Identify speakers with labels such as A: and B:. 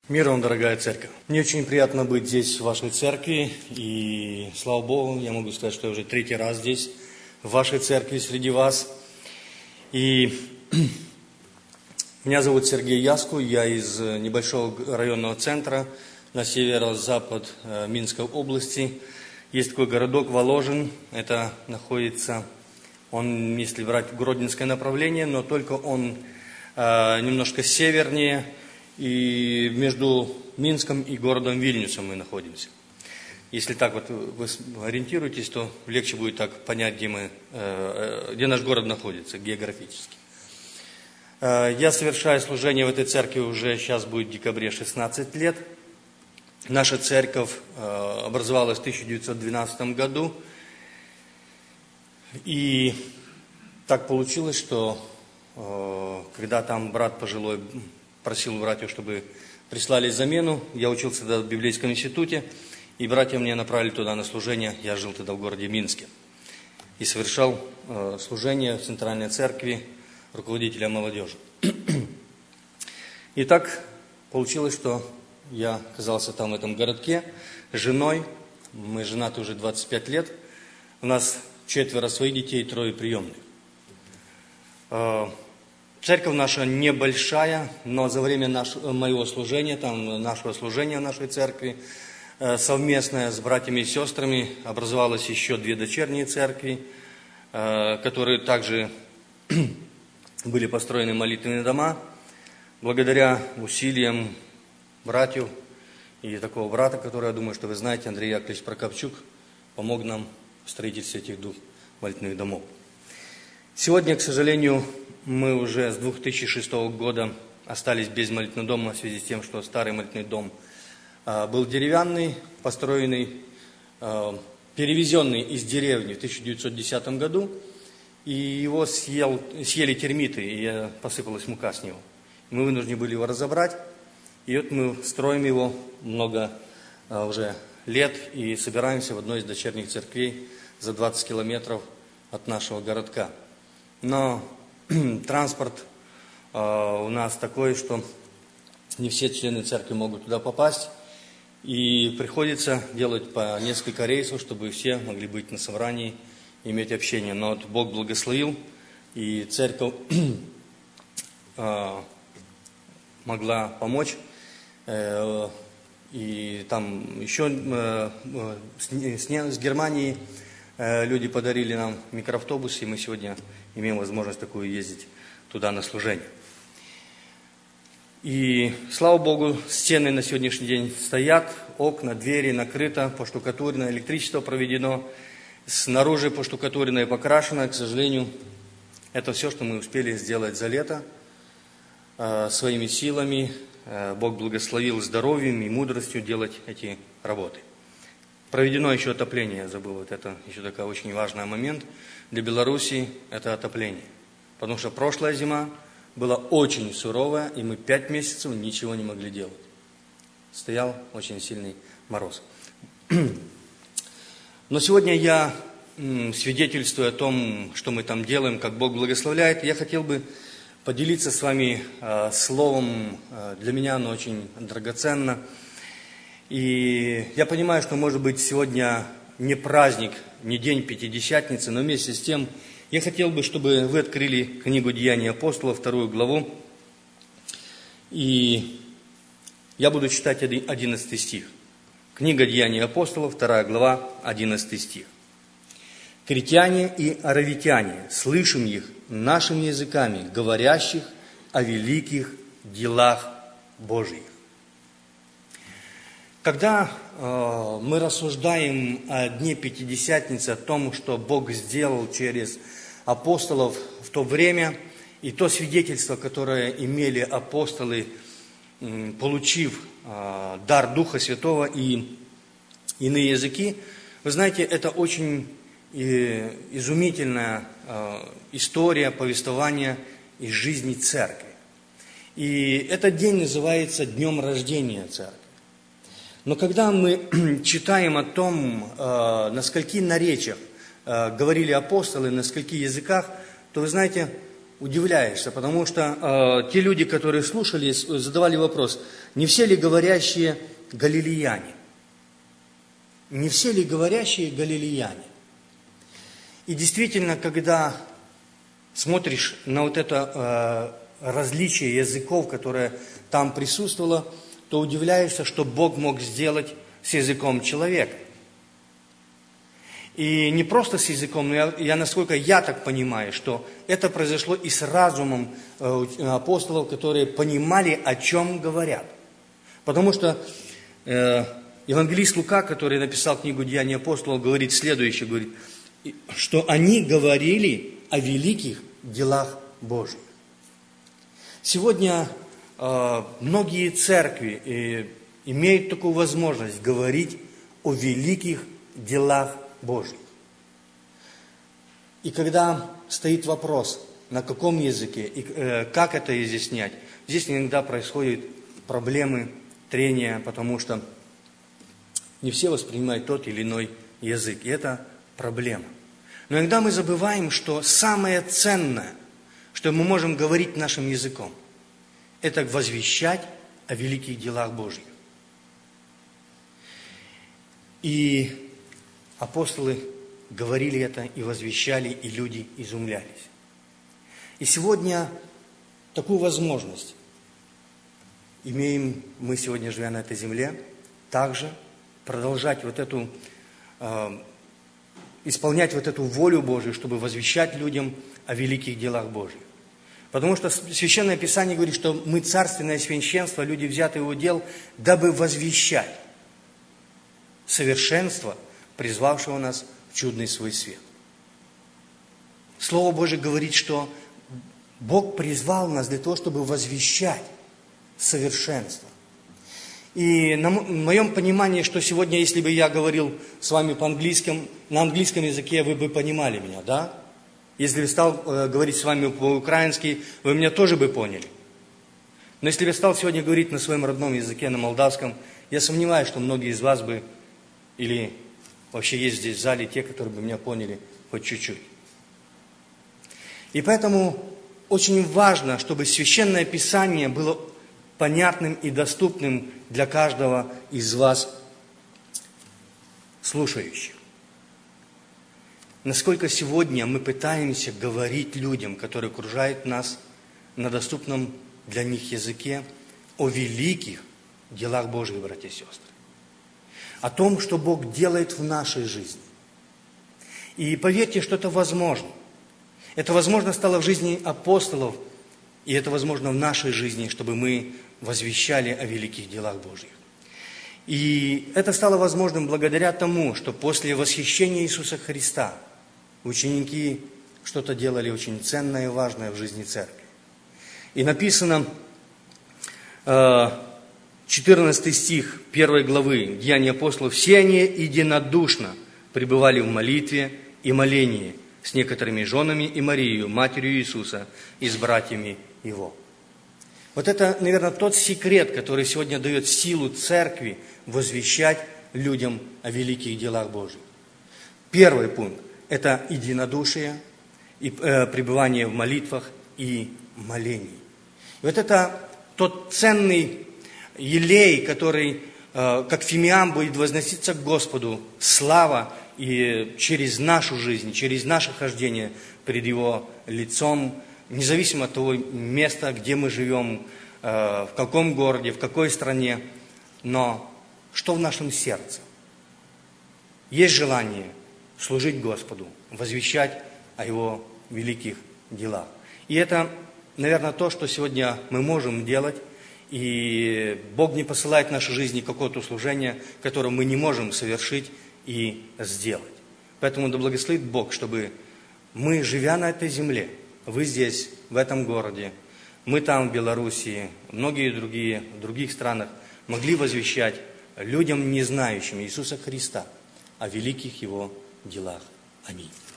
A: Мир вам, дорогая церковь. Мне очень приятно быть здесь, в вашей церкви. И, слава Богу, я могу сказать, что я уже третий раз здесь, в вашей церкви, среди вас. И меня зовут Сергей Яску, я из небольшого районного центра на северо-запад Минской области. Есть такой городок Воложин, это находится, он, если брать гродненское направление, но только он немножко севернее. И между Минском и городом Вильнюсом мы находимся. Если так вот вы ориентируетесь, то легче будет так понять, где наш город находится географически. Я совершаю служение в этой церкви уже сейчас будет в декабре 16 лет. Наша церковь образовалась в 1912 году. И так получилось, что когда там брат пожилой просил у братьев, чтобы прислали замену. Я учился тогда в библейском институте, и братья меня направили туда на служение. Я жил тогда в городе Минске. И совершал служение в Центральной Церкви руководителя молодежи. И так получилось, что я оказался там, в этом городке, с женой. Мы женаты уже 25 лет. У нас 4 своих детей, 3 приемных. Церковь наша небольшая, но за время моего служения, нашего служения в нашей церкви, совместно с братьями и сестрами образовалось еще 2 дочерние церкви, которые также были построены молитвенные дома. Благодаря усилиям братьев и такого брата, который, я думаю, что вы знаете, Андрей Яковлевич Прокопчук, помог нам в строительстве этих 2 молитвенных домов. Сегодня, к сожалению, мы уже с 2006 года остались без молитвенного дома в связи с тем, что старый молитвенный дом был деревянный, построенный, перевезенный из деревни в 1910 году, и его съели термиты, и посыпалась мука с него. Мы вынуждены были его разобрать, и вот мы строим его много уже лет и собираемся в одной из дочерних церквей за 20 километров от нашего городка. Но транспорт у нас такой, что не все члены церкви могут туда попасть. И приходится делать по несколько рейсов, чтобы все могли быть на собрании, иметь общение. Но вот Бог благословил, и церковь могла помочь. И там еще с Германии люди подарили нам микроавтобус, и мы сегодня имеем возможность такую ездить туда на служение. И, слава Богу, стены на сегодняшний день стоят, окна, двери накрыто, поштукатурено, электричество проведено, снаружи поштукатурено и покрашено. К сожалению, это все, что мы успели сделать за лето своими силами. Бог благословил здоровьем и мудростью делать эти работы. Проведено еще отопление, я забыл, вот это еще такой очень важный момент для Белоруссии, это отопление. Потому что прошлая зима была очень суровая, и мы 5 месяцев ничего не могли делать. Стоял очень сильный мороз. Но сегодня я, свидетельствуя о том, что мы там делаем, как Бог благословляет, я хотел бы поделиться с вами словом, для меня оно очень драгоценно. И я понимаю, что, может быть, сегодня не праздник, не день Пятидесятницы, но вместе с тем я хотел бы, чтобы вы открыли книгу «Деяния апостолов», 2 главу. И я буду читать 11 стих. Книга «Деяния апостолов», 2 глава, 11 стих. «Критяне и аравитяне, слышим их нашими языками, говорящих о великих делах Божьих». Когда мы рассуждаем о Дне Пятидесятницы, о том, что Бог сделал через апостолов в то время, и то свидетельство, которое имели апостолы, получив дар Духа Святого и иные языки, вы знаете, это очень изумительная история, повествование из жизни церкви. И этот день называется Днем рождения церкви. Но когда мы читаем о том, на скольких наречиях говорили апостолы, на скольких языках, то вы знаете, удивляешься, потому что те люди, которые слушали, задавали вопрос, не все ли говорящие галилеяне? Не все ли говорящие галилеяне? И действительно, когда смотришь на вот это различие языков, которое там присутствовало, то удивляешься, что Бог мог сделать с языком человека. И не просто с языком, но насколько я так понимаю, что это произошло и с разумом апостолов, которые понимали, о чем говорят. Потому что евангелист Лука, который написал книгу «Деяния апостолов», говорит следующее, говорит, что они говорили о великих делах Божьих. Сегодня многие церкви имеют такую возможность говорить о великих делах Божьих. И когда стоит вопрос, на каком языке и как это изъяснять, здесь иногда происходят проблемы, трения, потому что не все воспринимают тот или иной язык, и это проблема. Но иногда мы забываем, что самое ценное, что мы можем говорить нашим языком, это возвещать о великих делах Божьих. И апостолы говорили это и возвещали, и люди изумлялись. И сегодня такую возможность имеем мы сегодня, живя на этой земле, также продолжать исполнять эту волю Божию, чтобы возвещать людям о великих делах Божьих. Потому что Священное Писание говорит, что мы царственное священство, люди, взятые в удел, дабы возвещать совершенство, призвавшего нас в чудный свой свет. Слово Божие говорит, что Бог призвал нас для того, чтобы возвещать совершенство. И на моем понимании, что сегодня, если бы я говорил с вами на английском языке, вы бы понимали меня, да? Если бы стал говорить с вами по-украински, вы меня тоже бы поняли. Но если бы я стал сегодня говорить на своем родном языке, на молдавском, я сомневаюсь, что многие из вас бы, или вообще есть здесь в зале те, которые бы меня поняли хоть чуть-чуть. И поэтому очень важно, чтобы Священное Писание было понятным и доступным для каждого из вас, слушающих. Насколько сегодня мы пытаемся говорить людям, которые окружают нас, на доступном для них языке, о великих делах Божьих, братья и сестры. О том, что Бог делает в нашей жизни. И поверьте, что это возможно. Это возможно стало в жизни апостолов, и это возможно в нашей жизни, чтобы мы возвещали о великих делах Божьих. И это стало возможным благодаря тому, что после восхищения Иисуса Христа ученики что-то делали очень ценное и важное в жизни церкви. И написано, 14 стих 1 главы Деяний апостолов, «Все они единодушно пребывали в молитве и молении с некоторыми женами и Марией, матерью Иисуса, и с братьями Его». Вот это, наверное, тот секрет, который сегодня дает силу церкви возвещать людям о великих делах Божьих. Первый пункт – это единодушие и пребывание в молитвах и молении. И вот это тот ценный елей, который, как фимиам, будет возноситься к Господу, слава, и через нашу жизнь, через наше хождение перед Его лицом, независимо от того места, где мы живем, в каком городе, в какой стране, но что в нашем сердце? Есть желание служить Господу, возвещать о Его великих делах. И это, наверное, то, что сегодня мы можем делать, и Бог не посылает в нашу жизнь какое-то служение, которое мы не можем совершить и сделать. Поэтому да благословит Бог, чтобы мы, живя на этой земле, вы здесь, в этом городе, мы там, в Белоруссии, многие другие, в других странах, могли возвещать людям, не знающим Иисуса Христа, о великих Его делах. Аминь.